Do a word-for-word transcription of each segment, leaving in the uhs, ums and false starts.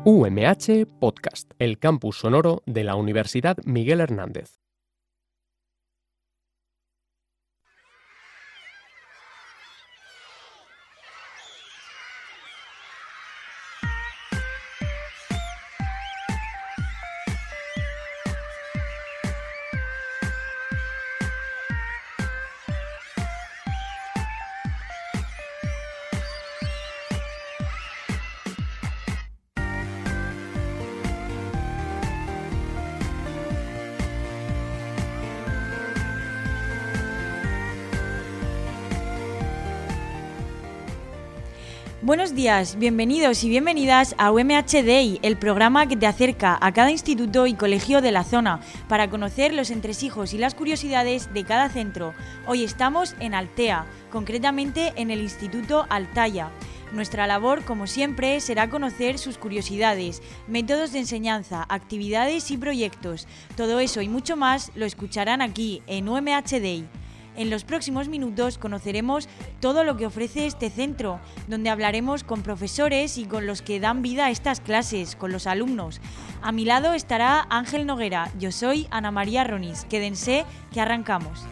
U M H Podcast, el campus sonoro de la Universidad Miguel Hernández. Buenos días, bienvenidos y bienvenidas a U M H Day, el programa que te acerca a cada instituto y colegio de la zona para conocer los entresijos y las curiosidades de cada centro. Hoy estamos en Altea, concretamente en el Instituto Altaya. Nuestra labor, como siempre, será conocer sus curiosidades, métodos de enseñanza, actividades y proyectos. Todo eso y mucho más lo escucharán aquí en U M H Day. En los próximos minutos conoceremos todo lo que ofrece este centro, donde hablaremos con profesores y con los que dan vida a estas clases, con los alumnos. A mi lado estará Ángel Noguera, yo soy Ana María Ronis. Quédense, que arrancamos.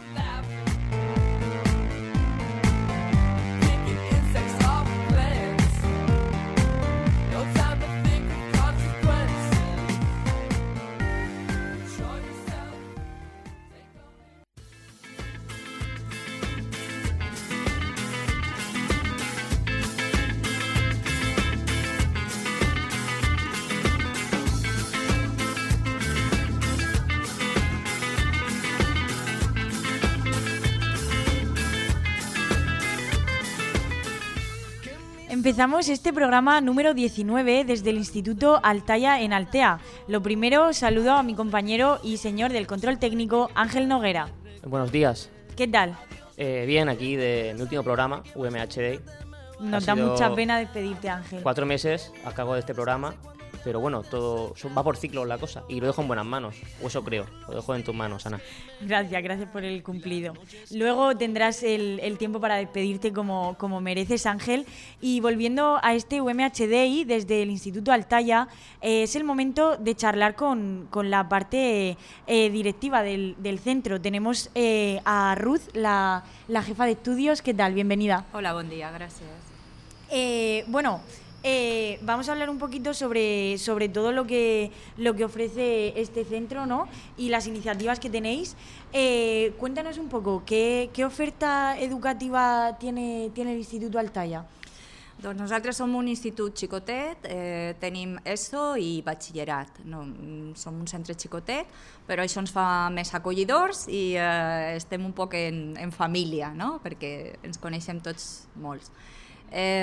Empezamos este programa número diecinueve desde el Instituto Altaya en Altea. Lo primero, saludo a mi compañero y señor del control técnico, Ángel Noguera. Buenos días. ¿Qué tal? Eh, bien, aquí de mi último programa, U M H Day. Nos da mucha pena despedirte, Ángel. Cuatro meses a cargo de este programa, pero bueno, todo va por ciclos la cosa y lo dejo en buenas manos, o eso creo, lo dejo en tus manos, Ana. Gracias, gracias por el cumplido. Luego tendrás el, el tiempo para despedirte como, como mereces, Ángel. Y volviendo a este U M H Day desde el Instituto Altaya, eh, es el momento de charlar con, con la parte eh, directiva del, del centro. Tenemos eh, a Ruth, la, la jefa de estudios. ¿Qué tal? Bienvenida. Hola, buen día, gracias. Eh, bueno... Eh, vamos a hablar un poquito sobre, sobre todo lo que, lo que ofrece este centro, ¿no? Y las iniciativas que tenéis. Eh, cuéntanos un poco, ¿qué, qué oferta educativa tiene, tiene el Instituto Altaya? Doncs nosaltres som un institut xicotet, eh, tenim ESO i batxillerat. No, som un centre xicotet, però això ens fa més acollidors i eh, estem un poc en, en família, no? Perquè ens coneixem tots molts. Eh,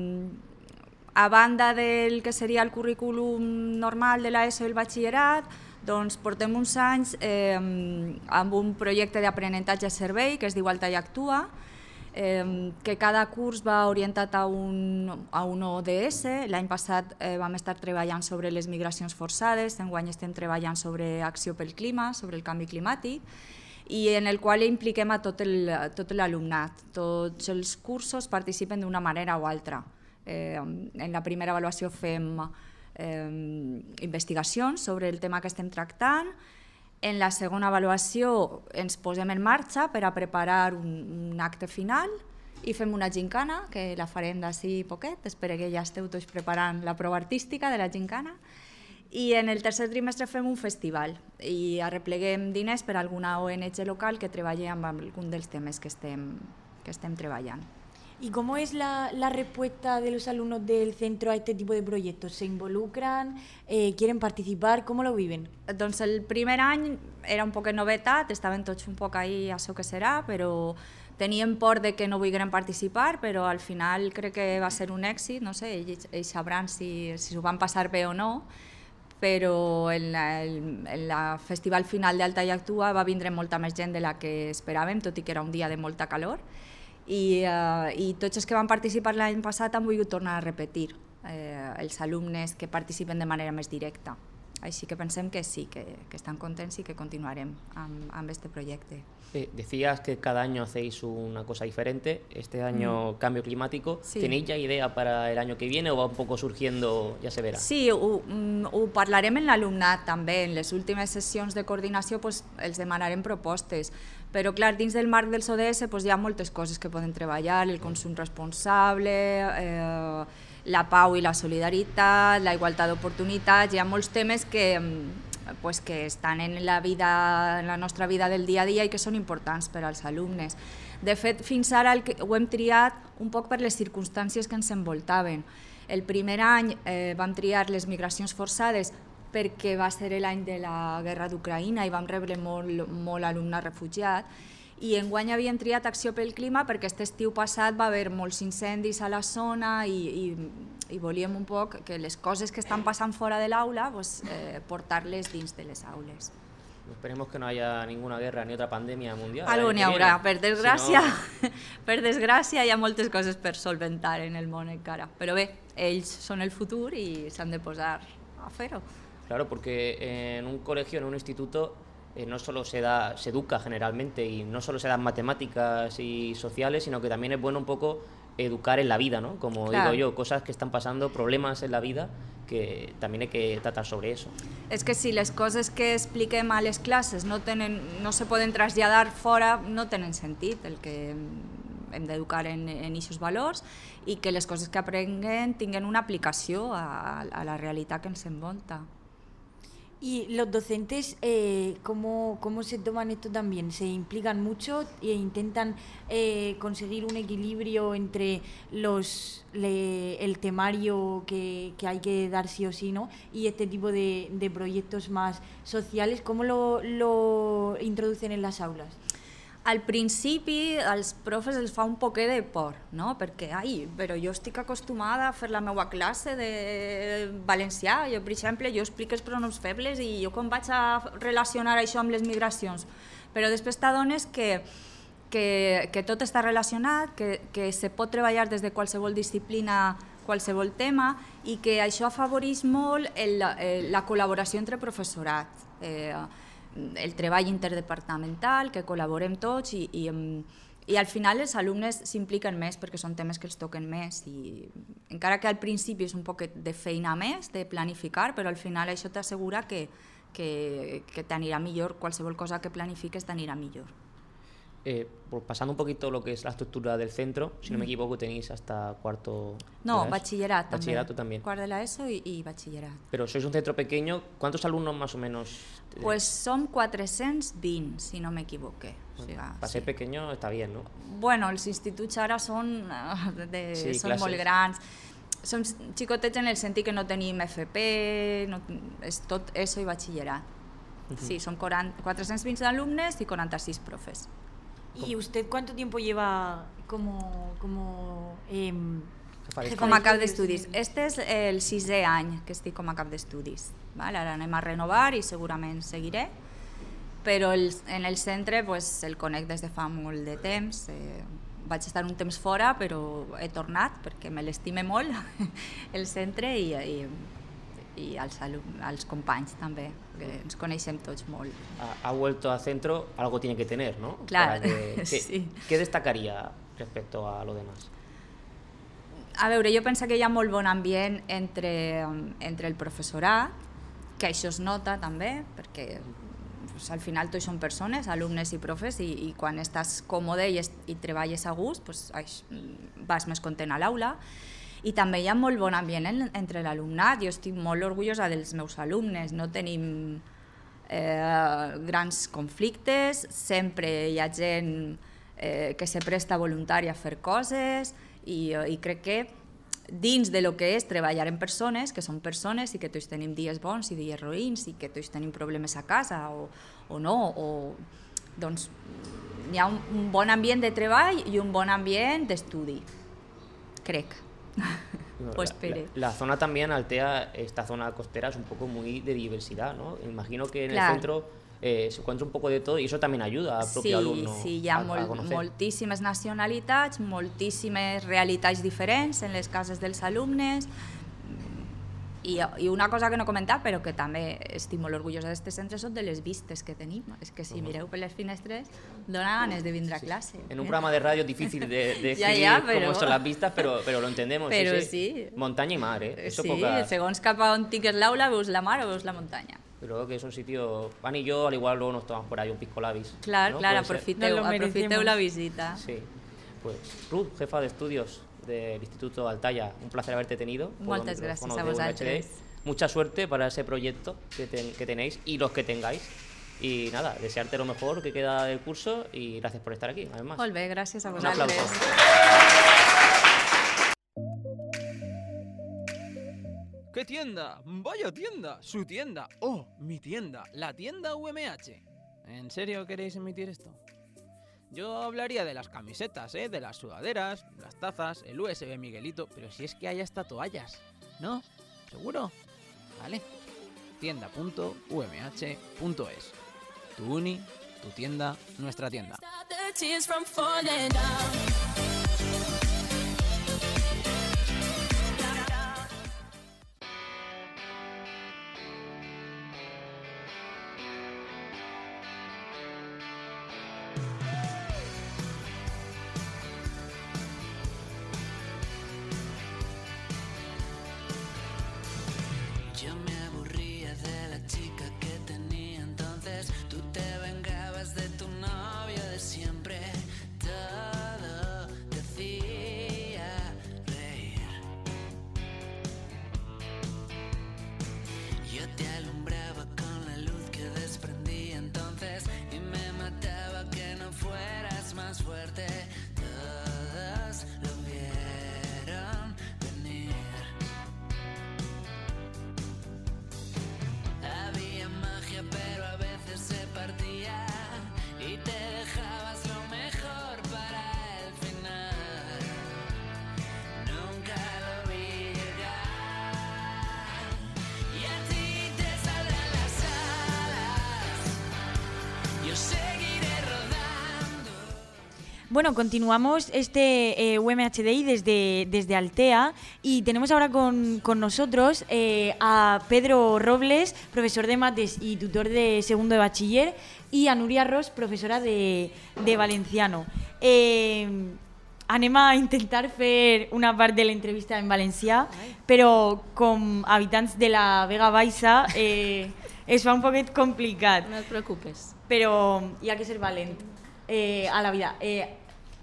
A banda del que seria el currículum normal de l'ESO i el batxillerat, doncs portem uns anys eh, amb un projecte d'aprenentatge a servei que es diu Altaya Actua, eh, que cada curs va orientat a un, a un O D S. L'any passat eh, vam estar treballant sobre les migracions forçades, enguany estem treballant sobre acció pel clima, sobre el canvi climàtic, i en el qual impliquem a tot l'alumnat. Tots els cursos participen d'una manera o altra. Eh, en la primera avaluació fem eh, investigacions sobre el tema que estem tractant. En la segona avaluació ens posem en marxa per a preparar un, un acte final i fem una gincana, que la farem d'ací poquet, espero que ja esteu tots preparant la prova artística de la gincana. I en el tercer trimestre fem un festival i arrepleguem diners per a alguna O N G local que treballi amb algun dels temes que estem, que estem treballant. ¿Y cómo es la, la respuesta de los alumnos del centro a este tipo de proyectos? ¿Se involucran? Eh, ¿Quieren participar? ¿Cómo lo viven? Doncs el primer any era un poc novetat, estaven tots un poc ahí a això que serà, però teníem por de que no volgueren participar, però al final crec que va ser un èxit, no sé, ells, ells sabran si, si s'ho van passar bé o no, però en la, en la festival final d'Altaya Actua va vindre molta més gent de la que esperàvem, tot i que era un dia de molta calor. I, uh, i tots els que van participar l'any passat han volgut tornar a repetir, eh, els alumnes que participen de manera més directa. així que pensem que sí, que, que estan contents i que continuarem amb, amb este projecte. Eh, decías que cada año hacéis una cosa diferente. Este año, mm. cambio climático. Sí. ¿Tenéis ya idea para el año que viene o va un poco surgiendo, ja se verà? Sí, ho, ho parlarem en l'alumnat també. En les últimes sessions de coordinació pues, els demanarem propostes. Però, clar, dins del marc dels O D S pues, hi ha moltes coses que poden treballar, el consum responsable, eh, la pau i la solidaritat, la igualtat d'oportunitats. Hi ha molts temes que... Pues que estan en la, vida, en la nostra vida del dia a dia i que són importants per als alumnes. De fet, fins ara el que, ho hem triat un poc per les circumstàncies que ens envoltaven. El primer any eh, vam triar les migracions forçades perquè va ser l'any de la guerra d'Ucraïna i vam rebre molt, molt alumnat refugiat, i enguany havíem triat Acció pel Clima perquè aquest estiu passat va haver molts incendis a la zona i, i, i volíem un poc que les coses que estan passant fora de l'aula pues, eh, portar-les dins de les aules. Esperemos que no haya ninguna guerra ni otra pandemia mundial. Algo n'hi haurà, per desgràcia, si no... per desgràcia hi ha moltes coses per solventar en el món encara, però bé, ells són el futur i s'han de posar a fer-ho. Claro, porque en un colegio, en un instituto, Eh, no solo se da, se educa generalmente y no solo se dan matemáticas y sociales, sino que también es bueno un poco educar en la vida, ¿no? Como claro. digo yo, cosas que están pasando, problemas en la vida, que también hay que tratar sobre eso. És que si les coses que expliquem a les classes no, tenen, no se poden traslladar fora, no tenen sentit. El que hem d'educar en aquests valors i que les coses que aprenguem tinguin una aplicació a, a la realitat que ens envolta. ¿Y los docentes eh, ¿cómo, cómo se toman esto también? ¿Se implican mucho e intentan eh, conseguir un equilibrio entre los, le, el temario que, que hay que dar sí o sí, ¿no? Y este tipo de, de proyectos más sociales? ¿Cómo lo, lo introducen en las aulas? Al principi als profes els fa un poquet de por, no? Perquè ai, però jo estic acostumada a fer la meva classe de valencià, jo, per exemple, jo explico els pronoms febles i jo com vaig a relacionar això amb les migracions? Però després t'adones que, que, que tot està relacionat, que, que se pot treballar des de qualsevol disciplina, qualsevol tema, i que això afavoreix molt el, el, la col·laboració entre professorat. Eh, el treball interdepartamental, que col·laborem tots i, i, i al final els alumnes s'impliquen més perquè són temes que els toquen més i encara que al principi és un poc de feina més, de planificar, però al final això t'assegura que, que, que t'anirà millor, qualsevol cosa que planifiques t'anirà millor. Eh, pasando un poquito lo que es la estructura del centro, si no me equivoco tenéis hasta cuarto... No, bachillerato, bachillerato también. Cuarto de la ESO y, y bachillerato. Pero sois un centro pequeño, ¿cuántos alumnos más o menos? Pues som quatre-cents vint, si no me equivoque. Bueno, o sea, para ser sí. pequeño está bien, ¿no? Bueno, els instituts ara són, de, sí, són molt grans. Som xicotets en el sentit que no tenim F P, no, és tot ESO i batxillerat. Uh-huh. Sí, són quatre-cents vint alumnes i quaranta-sis profes. ¿Y usted cuánto tiempo lleva como, como, eh, com a cap d'estudis? Este és el sisè any que estic com a cap d'estudis. Ara anem a renovar i segurament seguiré, però el, en el centre pues, el conec des de fa molt de temps. Eh, vaig estar un temps fora, però he tornat perquè me l'estime molt el centre i, i, i els, els companys també, que ens coneixem tots molt. Ha, ha vuelto al centro, algo tiene que tener, ¿no? Claro, que, ¿qué, sí. ¿Qué destacaría respecto a lo demás? A veure, jo penso que hi ha molt bon ambient entre, entre el professorat, que això es nota també, perquè pues, al final tots són persones, alumnes i profes, i, i quan estàs còmode i, i treballes a gust, pues, ai, vas més content a l'aula. I també hi ha molt bon ambient en, entre l'alumnat. Jo estic molt orgullosa dels meus alumnes. No tenim eh, grans conflictes, sempre hi ha gent eh, que se presta voluntària a fer coses i, i crec que dins de lo que és treballar en persones, que són persones i que tots tenim dies bons i dies roïns i que tots tenim problemes a casa o, o no, o, doncs hi ha un, un bon ambient de treball i un bon ambient d'estudi, crec. No, pues la, la, la zona también, Altea, esta zona costera es un poco muy de diversidad, ¿no? Imagino que en claro. el centro eh, se encuentra un poco de todo y eso también ayuda al propio sí, alumno sí, hi ha a, molt, a conocer. Moltíssimes nacionalitats, moltíssimes realitats diferents en les cases dels alumnes. I, I una cosa que no he comentat, però que també estic molt orgullosa d'aquest centre, són de les vistes que tenim. És que si uh-huh. mireu per les finestres, dona ganes de vindre a clase. Sí. En un programa de radio es difícil de, de ja, escribir ja, però... cómo son las vistas, pero, pero lo entendemos. Però sí, sí. sí. Montaña y mar, ¿eh? Eso sí, pocas... segons cap a on tingues l'aula, veus la mar o veus la muntanya. Pero que es un sitio... Van y yo, al igual, luego nos tomamos por ahí un pisco labis. Clar, ¿no? clar, aprofiteu, aprofiteu la visita. Sí. Pues Ruth, jefa de estudios del Instituto Altaya, un placer haberte tenido. Moltes gràcies a vosaltres. Mucha suerte para ese proyecto que, ten, que tenéis y los que tengáis. Y nada, desearte lo mejor que queda del curso y gracias por estar aquí, además. Molt bé, gràcies a Un vosaltres. aplauso. ¿Qué tienda? ¡Vaya tienda! ¡Su tienda! ¡Oh, mi tienda! La tienda U M H. ¿En serio queréis emitir esto? Yo hablaría de las camisetas, ¿eh? De las sudaderas, las tazas, el U S B Miguelito, pero si es que hay hasta toallas. ¿No? ¿Seguro? Vale. tienda punto u m h punto es. Tu uni, tu tienda, nuestra tienda. Yo me aburría de la chica que tenía entonces. Tú te vengabas de tu novio de siempre. Todo te hacía reír. Yo te alumbraba con la luz que desprendía entonces y me mataba que no fueras más fuerte. Todos lo vieron venir. Había magia, pero a veces se partía y te dejabas lo mejor para el final. Nunca lo vi llegar y a ti te saldrán las alas. Yo seguiré rodando. Bueno, continuamos este eh, U M H D I desde, desde Altea y tenemos ahora con, con nosotros eh, a Pedro Robles, profesor de mates y tutor de segundo de bachiller, y a Núria Ros, profesora de, de valenciano. Eh, anem a intentar fer una part de l'entrevista en valencià, però com habitants de la Vega Baixa eh, es fa un poquet complicat. No et preocupes. Però hi ha que ser valent eh, a la vida. Eh,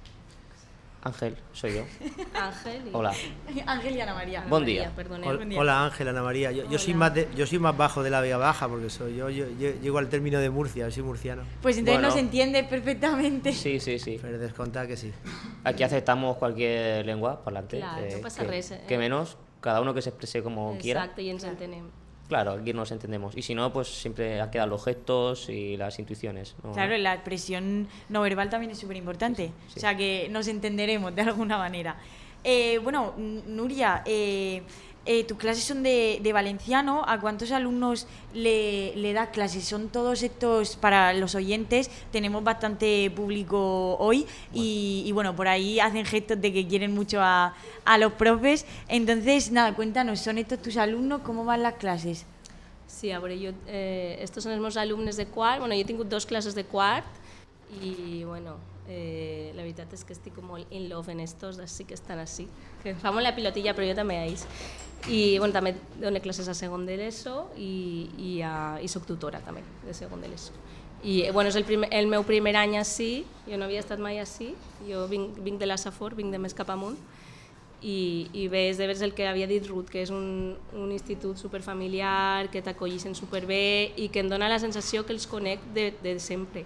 Ángel, soy yo. Ángel y... Hola. Ángel y Ana María. Buen día. Perdone. Hol- Buen día. Hola Ángel, Ana María. Yo, yo soy más de- yo soy más bajo de la Vega Baja porque soy yo, yo, yo llego al término de Murcia, soy murciano. Pues entonces Bueno. nos entiende perfectamente. Sí, sí, sí. Pero descontar que sí. Aquí aceptamos cualquier lengua parlante. Claro, no pasa que, res, eh. que menos, cada uno que se exprese como quiera. Exacte, i ens entenem. Claro, aquí nos entendemos. Y si no, pues siempre quedan los gestos y las intuiciones, ¿no? Claro, la expresión no verbal también es súper importante. Sí, sí. O sea que nos entenderemos de alguna manera. Eh, bueno, N- Núria, eh, eh, tus clases son de, de valenciano. ¿A cuántos alumnos le, le das clases? Son todos estos, para los oyentes, tenemos bastante público hoy y, y bueno, por ahí hacen gestos de que quieren mucho a, a los profes. Entonces, nada, cuéntanos, ¿son estos tus alumnos? ¿Cómo van las clases? Sí, a veure, jo, eh, estos són els meus alumnes de quart. Bueno, jo he tingut dos classes de quart i, bueno, eh, la veritat és que estic molt in love en estos, així que estan així. Que em fa molt la pilotilla, però jo també a ells. I, bueno, també dono classes a segon de l'ESO i, i, a, i soc tutora també de segon de l'ESO. I, bueno, és el, primer, el meu primer any així, jo no havia estat mai així, jo vinc, vinc de la Safor, vinc de més cap amunt, i, i bé, és de veres el que havia dit Ruth, que és un, un institut superfamiliar, que t'acollissin superbé i que em dona la sensació que els conec de, de sempre.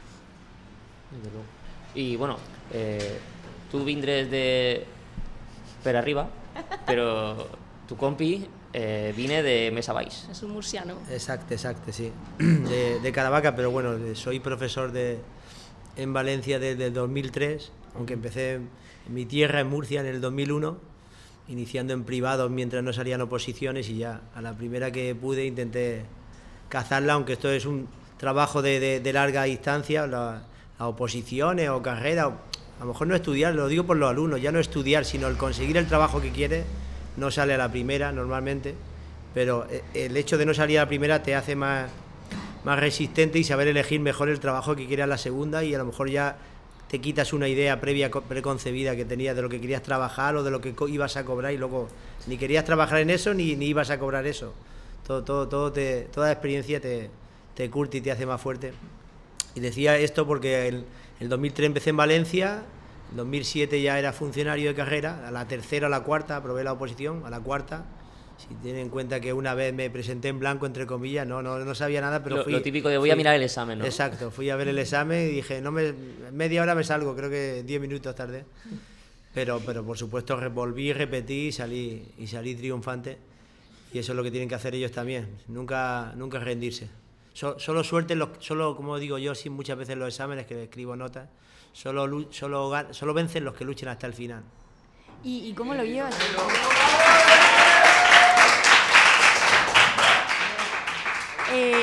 Desde luego. Y bueno, eh, tú vindres de per arriba, pero tu compi eh, vine de Mesa Baix. És un murciano. Exacto, exacto, sí. De, de Caravaca, pero bueno, soy profesor de, en Valencia desde el dos mil tres, aunque empecé en mi tierra, en Murcia, en el dos mil uno, iniciando en privado mientras no salían oposiciones y ya a la primera que pude intenté cazarla, aunque esto es un trabajo de, de, de larga distancia, la- las oposiciones o carreras, o a lo mejor no estudiar, lo digo por los alumnos, ya no estudiar, sino el conseguir el trabajo que quiere, no sale a la primera normalmente, pero el hecho de no salir a la primera te hace más, más resistente y saber elegir mejor el trabajo que quieras la segunda, y a lo mejor ya te quitas una idea previa preconcebida que tenías de lo que querías trabajar o de lo que ibas a cobrar, y luego ni querías trabajar en eso ni, ni ibas a cobrar eso. Todo, todo, todo te, toda experiencia te, te curte y te hace más fuerte. Y decía esto porque en el dos mil tres empecé en Valencia, en dos mil siete ya era funcionario de carrera, a la tercera, a la cuarta, aprobé la oposición, a la cuarta. Si tienen en cuenta que una vez me presenté en blanco, entre comillas, no, no, no sabía nada, pero lo, fui... Lo típico de voy fui, a mirar el examen, ¿no? Exacto, fui a ver el examen y dije, no me, media hora me salgo, creo que diez minutos tardé. Pero, pero por supuesto volví, repetí y salí, y salí triunfante. Y eso es lo que tienen que hacer ellos también, nunca, nunca rendirse. So, solo suerte, los, solo, como digo yo sí, muchas veces en los exámenes, que escribo notas, solo, solo, solo vencen los que luchen hasta el final. ¿Y, y cómo lo llevas? Eh,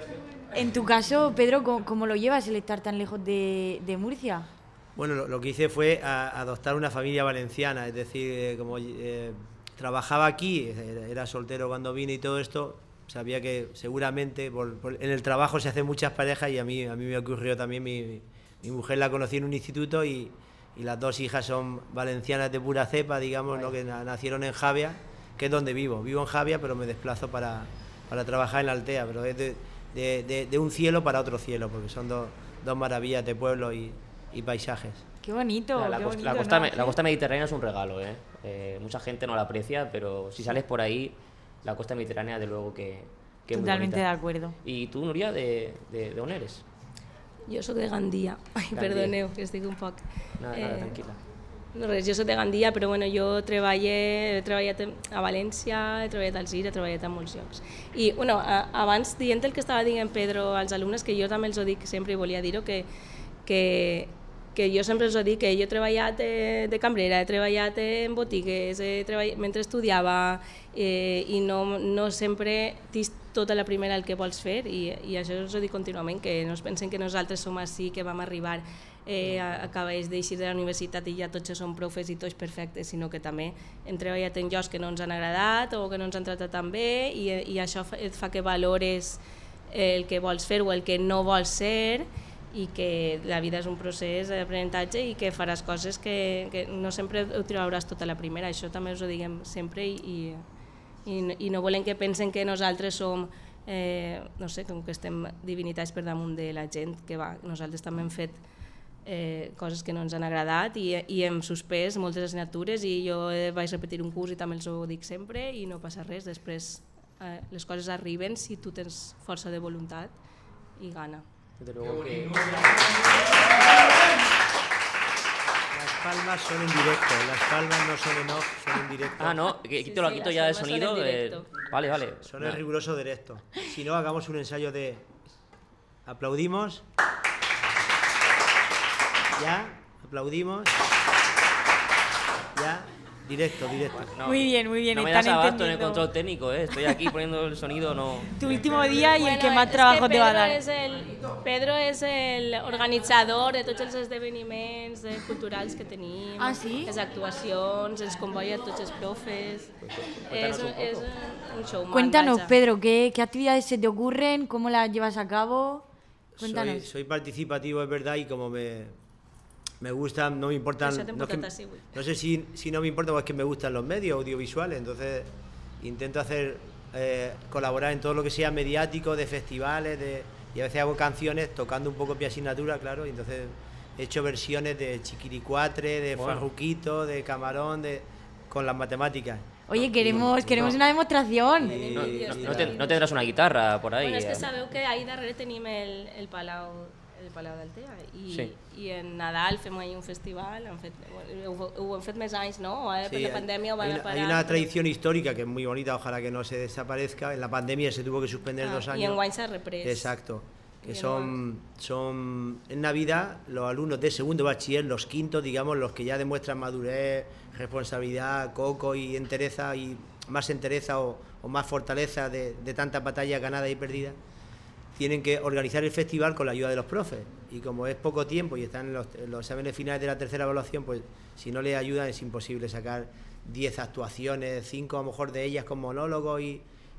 en tu caso, Pedro, ¿cómo, cómo lo llevas el estar tan lejos de, de Murcia? Bueno, lo, lo que hice fue a, adoptar una familia valenciana, es decir, eh, como eh, trabajaba aquí, era, era soltero cuando vine y todo esto, sabía que seguramente por, por, en el trabajo se hacen muchas parejas, y a mí, a mí me ocurrió también, mi, mi mujer la conocí en un instituto y, y las dos hijas son valencianas de pura cepa, digamos, ¿no? Que nacieron en Javia, que es donde vivo. Vivo en Javia, pero me desplazo para, para trabajar en la Altea, pero es de, de, de, de un cielo para otro cielo, porque son dos, dos maravillas de pueblo y, y paisajes. Qué bonito, la, la, qué costa, bonito, la, costa, ¿no? la costa mediterránea es un regalo, ¿eh? Eh, mucha gente no la aprecia, pero si sales por ahí, la costa mediterránea, de luego que, que Totalmente muy de bonita. acuerdo. ¿Y tú, Núria, de, de, de on eres? Jo sóc de Gandia. Ai, Gandia. perdoneu, que estic un poc... Nada, nada, tranquil·la. No res, jo soc de Gandia, però bueno, jo treballe, he treballat a València, he treballat al Gir, he treballat a molts llocs. I bueno, a, abans dient el que estava dient Pedro als alumnes, que jo també els ho dic sempre i volia dir-ho, que, que, que jo sempre els ho dic, que jo he treballat de, de cambrera, he treballat en botigues, he treballat, mentre estudiava, eh, i no, no sempre tens tota la primera el que vols fer, i, i això us ho dic contínuament, que no es pensen que nosaltres som així, que vam arribar eh, acabés d'eixir de la universitat i ja tots som profes i tots perfectes, sinó que també hem treballat en llocs que no ens han agradat o que no ens han tratat tan bé, i, i això fa, et fa que valores el que vols fer o el que no vols ser, i que la vida és un procés d'aprenentatge i que faràs coses que, que no sempre ho trauràs tota la primera. Això també us ho diguem sempre, i, i, i no volem que pensen que nosaltres som, eh, no sé, com que estem divinitats per damunt de la gent, que va, nosaltres també hem fet eh, coses que no ens han agradat i, i hem suspès moltes assignatures, i jo vaig repetir un curs i també els ho dic sempre, i no passa res, després eh, les coses arriben si tu tens força de voluntat i gana. Desde luego que... Las palmas son en directo, las palmas no son en off, son en directo. Ah, no, que Sí, quito, lo sí, quito las ya de palmas son sonido. en eh, directo. Vale, vale. Son en riguroso directo. Si no, hagamos un ensayo de... Aplaudimos. Ya, aplaudimos. Ya, directo, directo. No, Muy bien, muy bien, No me están das abasto en el entendiendo. control técnico, ¿eh? Estoy aquí poniendo el sonido, no... Tu último día y el que Bueno, más és trabajo que te va a Pedro dar. És el, Pedro és el organitzador de tots els esdeveniments eh, culturals que tenim, Ah, sí? les actuacions, ens convoia tots els profes. És, un poco. és un showman. Cuéntanos, vaja. Pedro, ¿qué, ¿qué actividades se te ocurren? ¿Cómo las llevas a cabo? Soy, Cuéntanos. soy participativo, es verdad, y como me, me gustan, no me importan... Això t'hem No, es que- portat així avui. no sé si, si no me importa, o es que me gustan los medios audiovisuales, entonces intento hacer eh, colaborar en todo lo que sea mediático, de festivales, de, y a veces hago canciones tocando un poco mi asignatura, claro, y entonces he hecho versiones de Chiquiricuatre, de Bueno. Farruquito, de Camarón, de, con las matemáticas. Oye, queremos, no. queremos una demostración. Y- No, y- no, y- no ten- no tendrás una guitarra por ahí. Bueno, és que eh? sabeu que ahí darrere tenim el, el Palau el Palau d'Altea, i, Sí. i en Nadal fem ahí un festival, hem fet, ho, ho hem fet més anys, no? Ara per Sí, la pandèmia ho hay, vam una, parar. hay una però- tradición histórica que es muy bonita, ojalá que no se desaparezca. En la pandemia se tuvo que suspender Ah, dos I años. enguany s'ha reprès. Exacto. Que Y son, son en Navidad los alumnos de segundo bachiller, los quintos, digamos, los que ya demuestran madurez, responsabilidad, coco y entereza, y más entereza o, o más fortaleza de, de tantas batallas ganadas y perdidas, tienen que organizar el festival con la ayuda de los profes. Y como es poco tiempo y están en los, en los exámenes finales de la tercera evaluación, pues si no les ayudan es imposible sacar diez actuaciones, cinco a lo mejor de ellas con monólogos y,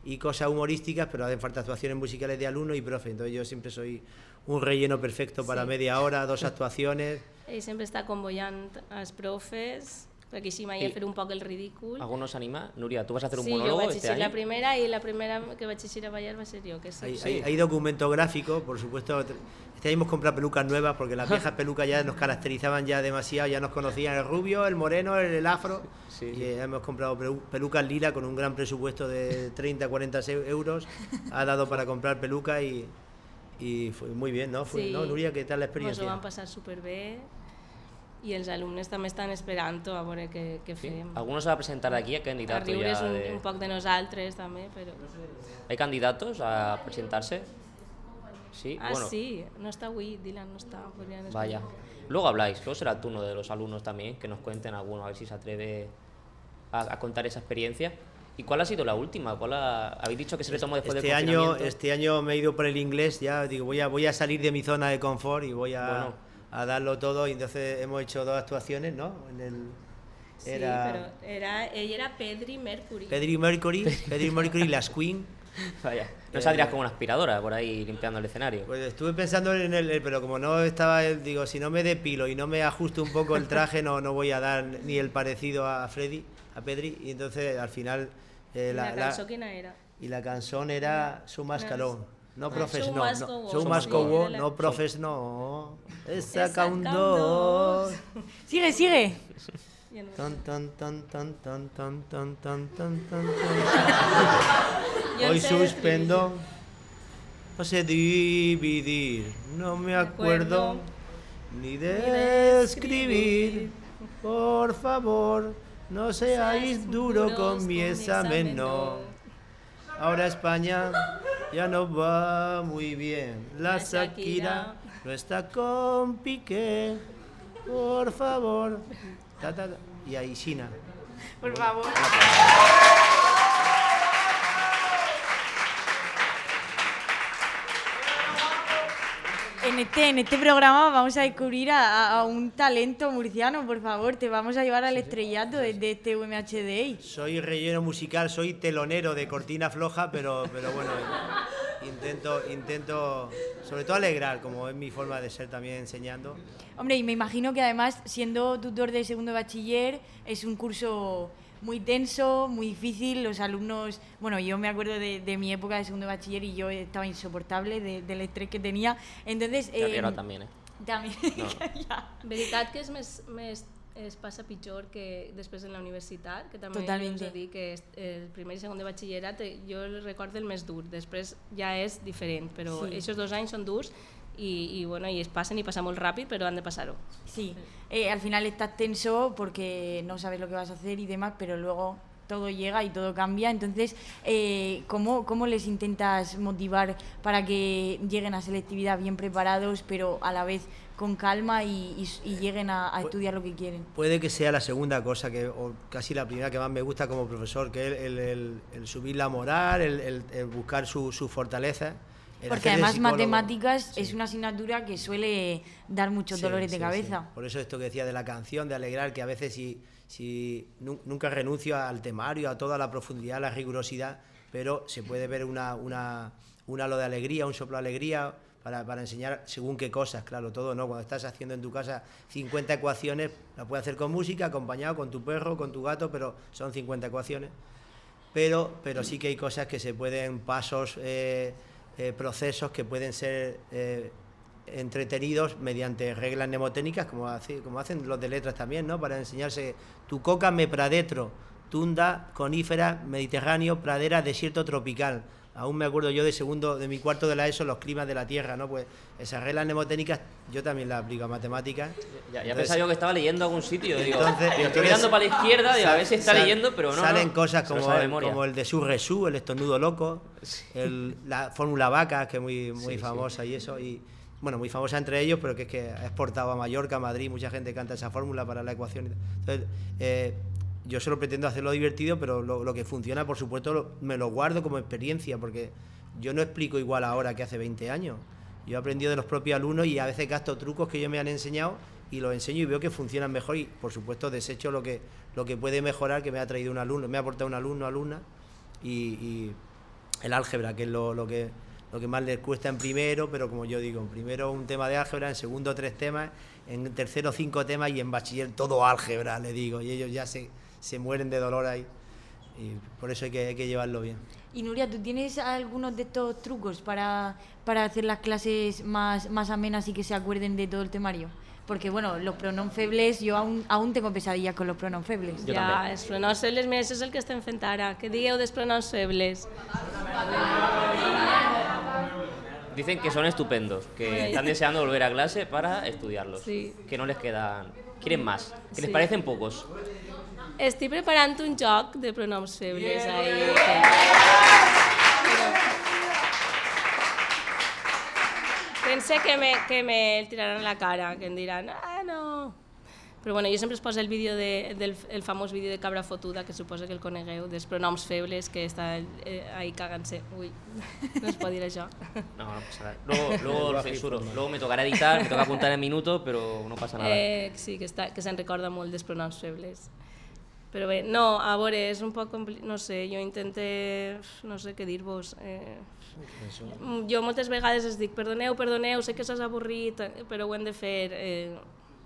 y cosas humorísticas, pero hacen falta actuaciones musicales de alumno y profe. Entonces yo siempre soy un relleno perfecto para Sí. media hora, dos actuaciones. Ell sempre està convoyant els profes, perquè així mai Sí. a fer un poc el ridícul. ¿Alguno se anima? Nuria, ¿tú vas a hacer un Sí, jo monólogo vaig este eixir la año? primera i la primera que vaig eixir a ballar va ser jo, que sí. Hay, Sí. hay, hay documento gráfico, por supuesto. Este año hemos comprado pelucas nuevas porque las viejas pelucas ya nos caracterizaban ya demasiado, ya nos conocían el rubio, el moreno, el, el afro. Sí, y sí. eh, hemos comprado pelu- pelucas lila con un gran presupuesto de treinta, cuarenta euros. Ha dado para comprar pelucas y, y fue muy bien, ¿no? Fue, Sí. ¿no? Nuria, ¿qué tal la Ens experiencia? ho vam passar superbé i els alumnes també estan esperant a veure què, què Sí. fem. ¿Alguno se va a presentar aquí? ¿Hay A candidatos riure's ya un, de- un poc de nosaltres també, però... ¿Hay candidatos a presentarse? Sí, Ah, bueno, sí, no està avui, Dylan no està. podrien vaya. Luego habláis, luego será el turno de los alumnos también, que nos cuenten alguno, a ver si se atreve a, a contar esa experiencia. ¿Y cuál ha sido la última? ¿Cuál ha- Habéis dicho que se retomó después Este del año, confinamiento. este año me he ido por el inglés, ya digo, voy a, voy a salir de mi zona de confort y voy a, Bueno. a darlo todo. Y entonces hemos hecho dos actuaciones, ¿no? En el, Sí, era però era, ell era Pedri Mercury. Pedri Mercury, Pedri Mercury, las Queen. Vaya, no saldrías con una aspiradora por ahí limpiando el escenario. Pues estuve pensando en el, pero como no estaba, digo, si no me depilo y no me ajusto un poco el traje, no, no voy a dar ni el parecido a Freddy, a Pedri. Y entonces al final eh, la, la, cançó la- quina era? y la canción era Show Must Go On. No Ah, profes, Show no, Must no. Go On. Show Show Must Must Go Go On, On. no profes, no. Esa Esa count count dos. Sigue, sigue. Ja no- Tan tan tan tan tan tan tan tan tan tan. Jo Hoy en sé de suspendo. No sé dividir, no me acuerdo acuerdo ni de de escribir. escribir. Por favor, no seáis Seáis duro duros con mi examen, no. Ahora España ya no va muy bien. La La Shakira. Shakira no está con Piqué. Por favor. Ta, ta, ta. Y ahí China. Por favor. En este, en este programa vamos a descubrir a, a un talento murciano, por favor. Te vamos a llevar al estrellato de, de este U M H D I. Soy relleno musical, soy telonero de cortina floja, pero, pero bueno, intento, intento, sobre todo alegrar, como es mi forma de ser también enseñando. Hombre, y me imagino que además, siendo tutor de segundo de bachiller, es un curso muy tenso, muy difícil. Los alumnos, bueno, yo me acuerdo de, de mi época de segundo de bachiller y yo estaba insoportable de- del estrés que tenía. Entonces, Y eh, ahora también, ¿eh? también No. ya. Veritat que és més, més es passa pitjor que després en la universitat, que també Totalment. us he dit que és- el primer i segon de batxillerat eh, jo el recordo el més dur, després ja és diferent, però Sí. aquests dos anys són durs i, i, bueno, i es passen i passa molt ràpid, però han de passar-ho. Sí, eh, al final estás tenso porque no sabes lo que vas a hacer y demás, pero luego todo llega y todo cambia. Entonces, eh, ¿cómo, ¿cómo les intentas motivar para que lleguen a selectividad bien preparados, pero a la vez con calma y, y- y lleguen a, a estudiar lo que quieren? Puede que sea la segunda cosa, que, o casi la primera que más me gusta como profesor, que es el, el- el subir la moral, el, el- el buscar su, su fortaleza. el Porque hacer de además psicólogo. matemáticas Sí. es una asignatura que suele dar muchos Sí, dolores sí, de cabeza. sí. Por eso esto que decía de la canción, de alegrar, que a veces si, si nu- nunca renuncio al temario, a toda la profundidad, a la rigurosidad, pero se puede ver una, una, un halo de alegría, un soplo de alegría para, para enseñar según qué cosas, claro, todo, ¿no? Cuando estás haciendo en tu casa cincuenta ecuaciones, la puedes hacer con música, acompañado con tu perro, con tu gato, pero son cincuenta ecuaciones. Pero, pero sí que hay cosas que se pueden, pasos, eh, eh, procesos que pueden ser eh, entretenidos mediante reglas mnemotécnicas, como, hace- como hacen los de letras también, ¿no? Para enseñarse tu coca me pradetro, tunda, conífera, mediterráneo, pradera, desierto tropical. Aún me acuerdo yo de segundo, de mi cuarto de la ESO, los climas de la Tierra, ¿no? Pues esas reglas mnemotécnicas yo también las aplico a matemáticas. Ya, ya Entonces, pensaba yo que estaba leyendo algún sitio. Digo, entonces- digo, estoy entonces mirando para la izquierda, digo, a ver si está sal- leyendo, pero no. Salen no, cosas se lo como sabe de el, memoria. como el de surresú, el estornudo loco, el- la fórmula vaca, que es muy, muy Sí, sí. famosa y eso. Y, bueno, muy famosa entre ellos, pero que es que ha exportado a Mallorca, a Madrid, mucha gente canta esa fórmula para la ecuación. y tal. Entonces, eh, yo solo pretendo hacerlo divertido, pero lo, lo que funciona, por supuesto, lo- me lo guardo como experiencia, porque yo no explico igual ahora que hace veinte años. Yo he aprendido de los propios alumnos y a veces gasto trucos que ellos me han enseñado y los enseño y veo que funcionan mejor y, por supuesto, desecho lo que, lo que puede mejorar, que me ha traído un alumno, me ha aportado un alumno, alumna y, y, el álgebra, que es lo, lo que lo que más les cuesta en primero, pero como yo digo, en primero un tema de álgebra, en segundo tres temas, en tercero cinco temas y en bachiller todo álgebra, le digo, y ellos ya se, se mueren de dolor ahí, y por eso hay que, hay que llevarlo bien. Y Nuria, ¿tú tienes algunos de estos trucos para, para hacer las clases más, más amenas y que se acuerden de todo el temario? Porque, bueno, los pronoms febles, yo aún, aún tengo pesadillas con los pronoms febles. Jo ja, també. els pronoms febles, mira, això és el que estem fent ara. Què dieu dels pronoms febles? Dicen que son estupendos, que están deseando volver a clase para estudiarlos, Sí. que no les quedan... Quieren más, que les Sí. parecen pocos. Estic preparant un joc de pronoms febles. Ahí. Pense que me, que me el tiraran a la cara, que em diran, ah, no... Però bueno, jo sempre es poso el vídeo de, del el famós vídeo de Cabra Fotuda, que suposo que el conegueu, dels pronoms febles, que està eh, ahí cagant-se. Ui, no es pot dir això. No, no pasa nada. Luego, luego lo censuro. Luego me tocará editar, me toca apuntar el minuto, pero no pasa nada. Eh, sí, que, està, que se'n recorda molt dels pronoms febles. Però bé, no, a veure, és un poc compli... no sé, jo intenté, no sé què dir-vos. Eh, jo moltes vegades es dic, perdoneu, perdoneu, sé que s'has avorrit, però ho hem de fer. Eh,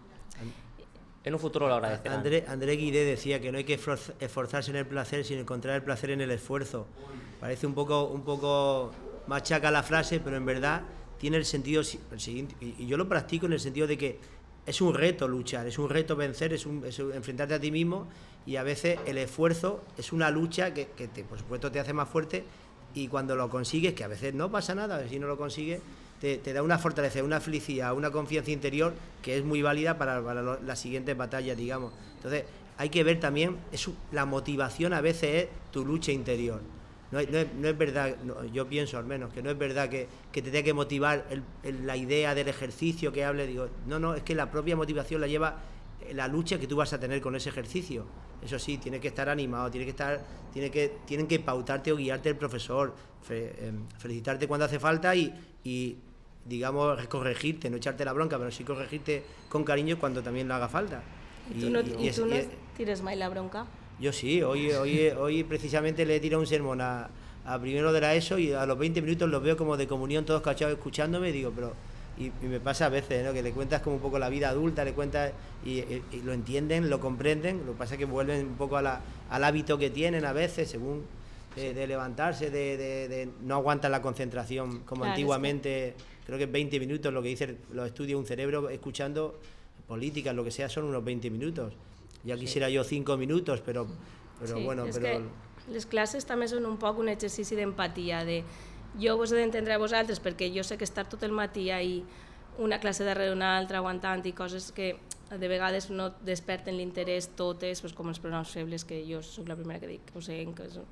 En un futuro lo agradecerán. André, André Guidé decía que no hay que esforzarse en el placer, sino encontrar el placer en el esfuerzo. Parece un poco, un poco machaca la frase, pero en verdad tiene el sentido el siguiente, y yo lo practico en el sentido de que es un reto luchar, es un reto vencer, es, un, es un enfrentarte a ti mismo, y a veces el esfuerzo es una lucha que, que te, por supuesto te hace más fuerte, y cuando lo consigues, que a veces no pasa nada, si no lo consigues, te, te da una fortaleza, una felicidad, una confianza interior que es muy válida para, para lo, las siguientes batallas, digamos. Entonces hay que ver también, es, la motivación a veces es tu lucha interior. No, no, es, no es verdad, no, yo pienso al menos, que no es verdad que, que te tenga que motivar el, el, la idea del ejercicio que hable, digo, no, no, es que la propia motivación la lleva la lucha que tú vas a tener con ese ejercicio. Eso sí, tienes que estar animado, tiene que estar, tiene que, tienen que pautarte o guiarte el profesor, fe, eh, felicitarte cuando hace falta y, y, digamos, corregirte, no echarte la bronca, pero sí corregirte con cariño cuando también lo haga falta. I tu no, y, y es, tu no y es, tires mai la bronca? Yo sí, hoy, hoy, hoy precisamente le he tirado un sermón a, a primero de la ESO y a los veinte minutos los veo como de comunión todos cachados escuchándome y digo, pero... Y, y me pasa a veces, ¿no? Que le cuentas como un poco la vida adulta, le cuentas y, y, y lo entienden, lo comprenden, lo que pasa es que vuelven un poco a la, al hábito que tienen a veces, según de, de levantarse, de, de, de no aguantan la concentración como claro, antiguamente, es que... creo que veinte minutos, lo que dice los estudios, un cerebro escuchando política, lo que sea, son unos veinte minutos. Ya quisiera sí. yo cinco minutos, pero, pero sí, bueno... És però... que les classes també són un poc un exercici d'empatia, de jo vos he d'entendre a vosaltres perquè jo sé que estar tot el matí ahí una classe darrere una altra aguantant i coses que de vegades no desperten l'interès totes, pues, com els pronoms febles, que jo soc la primera que dic, ho sé, que és...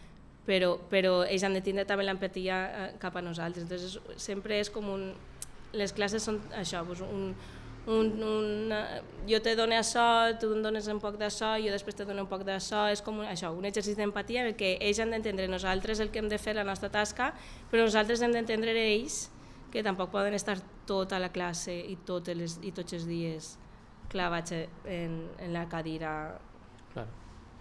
però, però ells han de tindre també l'empatia cap a nosaltres, entonces sempre és com un... les classes són això, pues, un, un, un, jo te dono això, tu em dones un poc d'això, jo després te dono un poc d'això, és com un, això, un exercici d'empatia en què ells han d'entendre nosaltres el que hem de fer la nostra tasca, però nosaltres hem d'entendre ells que tampoc poden estar tota la classe i, totes les, i tots els dies clavats en, en la cadira. Claro.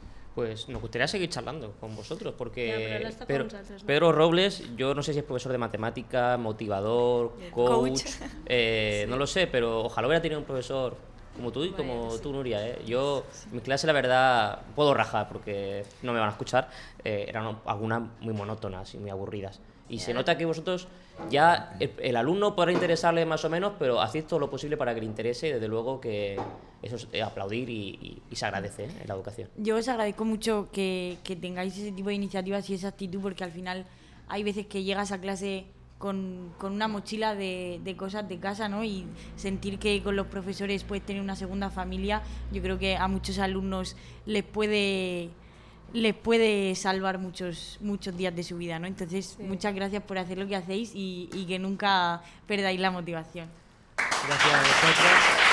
Pues nos gustaría seguir charlando con vosotros, porque ya, Pedro, con nosotros, ¿no? Pedro Robles, yo no sé si es profesor de matemática, motivador, coach, coach. Eh, sí. No lo sé, pero ojalá hubiera tenido un profesor como tú y como bueno, sí. tú, Nuria. ¿eh? Yo, sí. mi clase, la verdad, puedo rajar porque no me van a escuchar, eh, eran algunas muy monótonas y muy aburridas. Y yeah. se nota que vosotros ya, el, el alumno podrá interesarle más o menos, pero hacéis todo lo posible para que le interese y desde luego que eso es eh, aplaudir y, y, y se agradece ¿eh? en la educación. Yo os agradezco mucho que, que tengáis ese tipo de iniciativas y esa actitud, porque al final hay veces que llegas a clase con, con una mochila de, de cosas de casa, ¿no? Y sentir que con los profesores puedes tener una segunda familia, yo creo que a muchos alumnos les puede... les puede salvar muchos muchos días de su vida, ¿no? Entonces, sí. muchas gracias por hacer lo que hacéis y, y que nunca perdáis la motivación. Gracias a vosotros.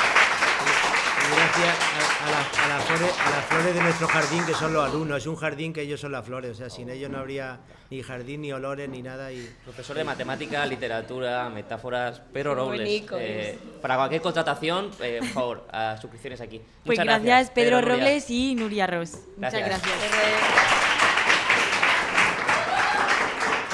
Y gracias a, a, la, a, las flores, a las flores de nuestro jardín, que son los alumnos. Es un jardín que ellos son las flores. O sea, sin ellos no habría ni jardín, ni olores, ni nada. Y... Profesor de matemática, literatura, metáforas, Pedro Robles. Eh, para cualquier contratación, eh, por favor, a suscripciones aquí. Pues Muchas gracias, gracias Pedro, Pedro Robles y Nuria Ros. Gracias. Muchas gracias.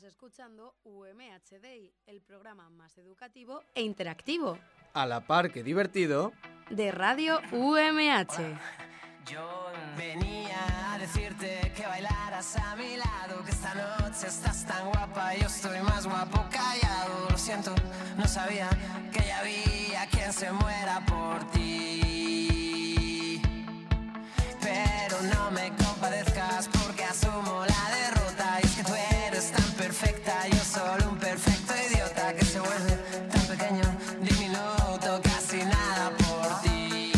Estás escuchando U M H D I, el programa más educativo e interactivo. A la par que divertido. De Radio U M H. Hola. Yo venía a decirte que bailaras a mi lado, que esta noche estás tan guapa, yo estoy más guapo callado. Lo siento, no sabía que ya había quien se muera por ti. Pero no me compadezcas porque asumo la derrota. Y es que tú eres tan perfecta, yo solo un perfecto idiota que se vuelve tan pequeño, diminuto, casi nada por ti.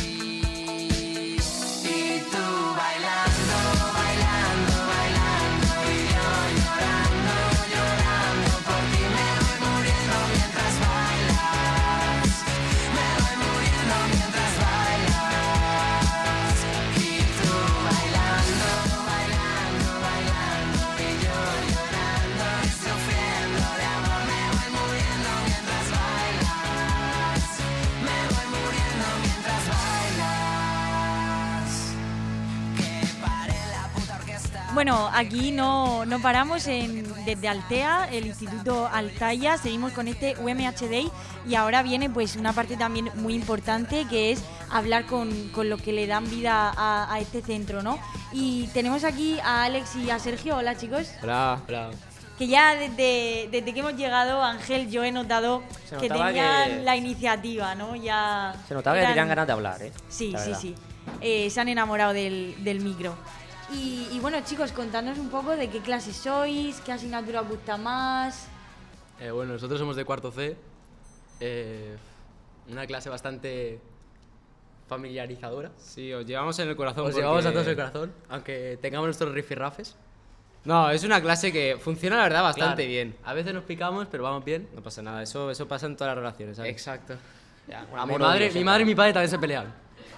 Bueno, aquí no, no paramos en, desde Altea, el Instituto Altaya, seguimos con este U M H D I y ahora viene pues una parte también muy importante que es hablar con, con lo que le dan vida a, a este centro, ¿no? Y tenemos aquí a Alex y a Sergio. Hola, chicos. Hola. Hola. Que ya desde, desde que hemos llegado, Ángel, yo he notado que tenían que... la iniciativa, ¿no? Ya se notaba eran... que tenían ganas de hablar, ¿eh? Sí, sí, sí. Eh, se han enamorado del, del micro. Y, y bueno, chicos, contadnos un poco de qué clase sois, qué asignatura os gusta más. Eh, bueno, nosotros somos de cuarto C, eh, una clase bastante familiarizadora. Sí, os llevamos en el corazón. Os porque... llevamos a todos el corazón, aunque tengamos nuestros rifirrafes. No, es una clase que funciona, la verdad, bastante claro, bien. A veces nos picamos, pero vamos bien. No pasa nada, eso, eso pasa en todas las relaciones, ¿sabes? Exacto. Ya, mi, madre, mi madre y mi padre también se pelean.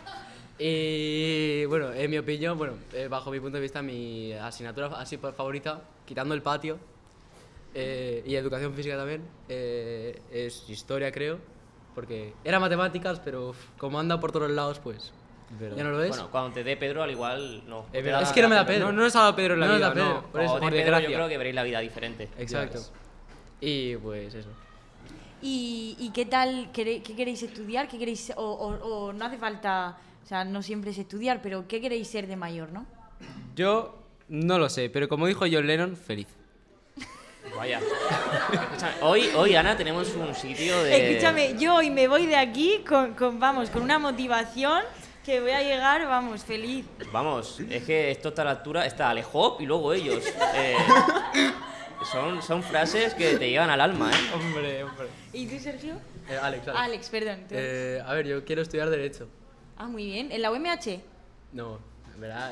Y bueno, en mi opinión, bueno, eh, bajo mi punto de vista, mi asignatura así favorita, quitando el patio eh, y educación física también, eh, es historia, creo, porque era matemáticas, pero uf, como anda por todos lados, pues pero, ya no lo es. Bueno, cuando te dé Pedro, al igual no. Eh, es que no me da Pedro. No, no nos ha dado Pedro en la no vida, da Pedro, no. Por eso, por por Pedro, yo creo que veréis la vida diferente. Exacto. Y pues eso. ¿Y, y qué tal, qué, qué queréis estudiar? ¿Qué queréis, o, o, o no hace falta, o sea, no siempre es estudiar, pero qué queréis ser de mayor, ¿no? Yo no lo sé, pero como dijo John Lennon, feliz. Vaya. Escúchame, hoy, hoy, Ana, tenemos un sitio de... Escúchame, yo hoy me voy de aquí con, con, vamos, con una motivación que voy a llegar, vamos, feliz. Vamos, es que esto está a la altura, está Alejop y luego ellos. Eh, son, son frases que te llegan al alma, ¿eh? Hombre, hombre. ¿Y tú, Sergio? Eh, Alex, Alex. Alex, perdón. Eh, a ver, yo quiero estudiar Derecho. Ah, muy bien. ¿En la U M H? No, en verdad...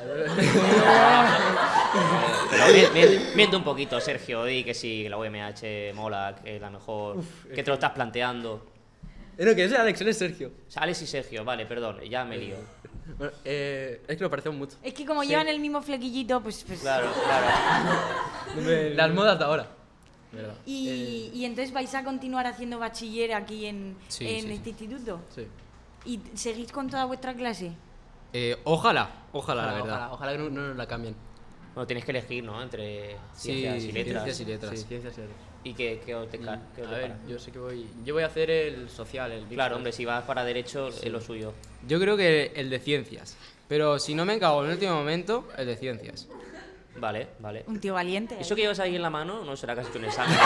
Pero miente, miente un poquito, Sergio, di que sí, la U M H mola, que es la mejor, Uf, que te lo estás planteando. Eh, no, que es Alex, él es Sergio. Alex y Sergio, vale, perdón, ya me lío. Bueno, eh, es que lo parecen mucho. Es que como Sí. llevan el mismo flequillito, pues... pues... Claro, claro. Las modas de ahora. ¿Verdad? Y, Eh, y entonces vais a continuar haciendo bachiller aquí en, Sí, en sí, este sí. instituto. Sí. ¿Y seguís con toda vuestra clase? Eh, ojalá, ojalá, Ojalá, la verdad. ojalá, ojalá que no, no nos la cambien. Bueno, tienes que elegir, ¿no? Entre Sí, ciencias y letras. ciencias y letras. Sí, ciencias y letras. ¿Y qué, qué os te, ca- qué os A ver, depara? yo sé que voy... Yo voy a hacer el social, el Claro, hombre, si vas para derecho Sí. es lo suyo. Yo creo que el de ciencias. Pero si no me cago en el último momento, el de ciencias. Vale, vale. Un tío valiente. Eso que llevas ahí en la mano no será casi un examen.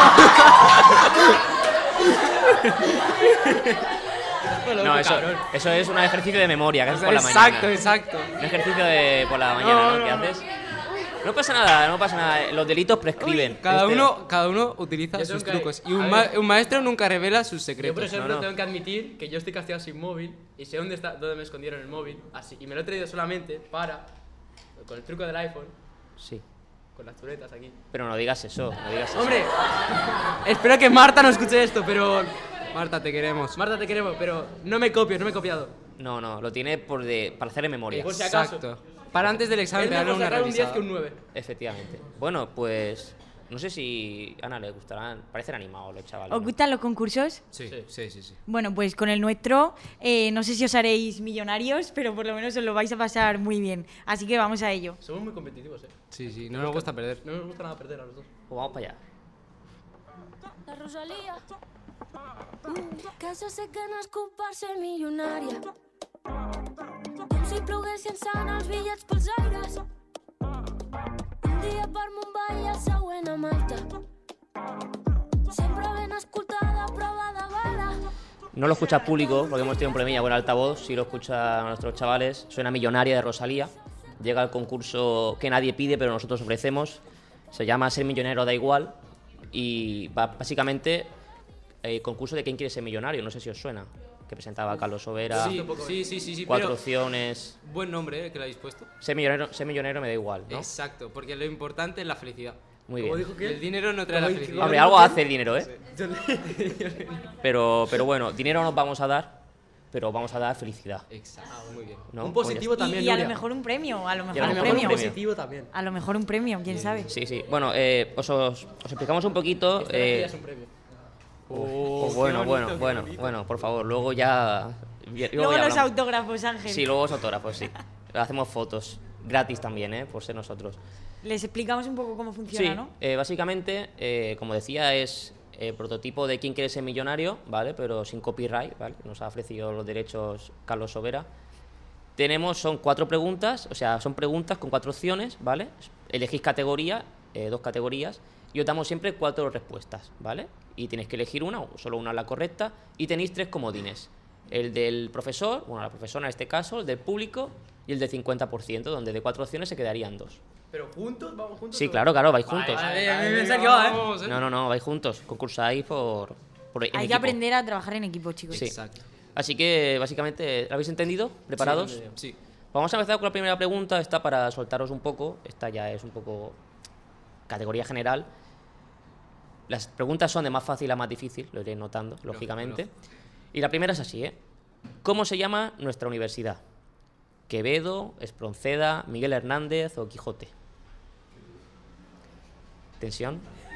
No, eso, eso es un ejercicio de memoria que haces por la mañana. Exacto, exacto. Un ejercicio de por la mañana, ¿no? ¿Qué haces? No pasa nada, no pasa nada. Los delitos prescriben. Cada Este- uno, cada uno utiliza Yo sus tengo que- trucos. Y a un, ver. ma- un maestro nunca revela sus Yo, secretos. por ejemplo, no, no. tengo que admitir que yo estoy castigado sin móvil y sé dónde, está, dónde me escondieron el móvil. Así, y me lo he traído solamente para, con el truco del iPhone, Sí. con las chuletas aquí. Pero no digas eso, no digas eso. Hombre, espero que Marta no escuche esto, pero... Marta, te queremos. Marta, te queremos, pero no me copies, no me he copiado. No, no, lo tiene por de, para hacer en memoria. Por si acaso. Exacto. Para antes del examen Es pegarle mejor una sacar un diez revisada. que un nueve. Efectivamente. Bueno, pues no sé si a Ana le gustarán. Parecen animados los chavales. ¿Os ¿no? gustan los concursos? Sí, sí, sí, sí. Bueno, pues con el nuestro, eh, no sé si os haréis millonarios, pero por lo menos os lo vais a pasar muy bien. Así que vamos a ello. Somos muy competitivos, eh. Sí, sí, no nos gusta perder. No nos gusta nada perder a los dos. Pues vamos para allá. La Rosalía, que jo sé que nascut per ser milionària. Com si ploguessin sant els bitllets pels aires. Un dia per Mumbai i el següent a Malta. Sempre ben escoltada, prova de bala. No lo escucha el público porque hemos tenido un problemilla con el altavoz, sí lo escuchan nuestros chavales. Suena Millonaria de Rosalía. Llega el concurso que nadie pide pero nosotros ofrecemos. Se llama Ser millonario da igual y va básicamente el concurso de quién quiere ser millonario, no sé si os suena, que presentaba Carlos Sobera. Sí, sí, sí, sí, sí, Cuatro pero opciones. Buen nombre, ¿eh? Que le habéis puesto. Ser millonario, ser millonario me da igual, ¿no? Exacto, porque lo importante es la felicidad. Muy bien. Dijo que el dinero no trae la felicidad. Hombre, algo hace el dinero, ¿eh? Pero, pero bueno, dinero nos vamos a dar, pero vamos a dar felicidad. Exacto, muy bien. ¿No? Un positivo Pues ya también, Y a lo Nuria. mejor un premio, a lo mejor a lo un mejor un premio. premio. Positivo también. A lo mejor un premio, quién sabe. Sí, sí. Bueno, eh, os, os, os explicamos un poquito. Esta energía Eh, es un premio. oh, qué bueno, bonito, bueno, qué bueno, bonito. bueno, por favor, luego ya. Luego, Luego ya los hablamos. autógrafos, Ángel. Sí, luego los autógrafos, sí. Hacemos fotos gratis también, ¿eh? Por ser nosotros. Les explicamos un poco cómo funciona, Sí, ¿no? eh, básicamente, eh, como decía, es el prototipo de quién quiere ser millonario, ¿vale? Pero sin copyright, ¿vale? Nos ha ofrecido los derechos Carlos Sobera. Tenemos, son cuatro preguntas, o sea, son preguntas con cuatro opciones, ¿vale? Elegís categoría, eh, dos categorías, y os damos siempre cuatro respuestas, ¿vale? Y tenéis que elegir una, o solo una la correcta, y tenéis tres comodines. El del profesor, bueno, la profesora en este caso, el del público y el del cincuenta por ciento, donde de cuatro opciones se quedarían dos. Pero juntos, vamos juntos. Sí, todos? claro, claro, vais juntos. Vale, a mí me pensaba que iba, ¿eh? Vamos, ¿eh? No, no, no, vais juntos, concursáis por, por en Hay que equipo. aprender a trabajar en equipo, chicos. Sí. Exacto. Así que, básicamente, ¿lo habéis entendido? ¿Preparados? Sí, sí. Vamos a empezar con la primera pregunta, esta para soltaros un poco, esta ya es un poco categoría general. Las preguntas son de más fácil a más difícil, lo iréis notando, lógicamente. Y la primera es así, ¿eh? ¿Cómo se llama nuestra universidad? ¿Quevedo, Espronceda, Miguel Hernández o Quijote? ¿Tensión?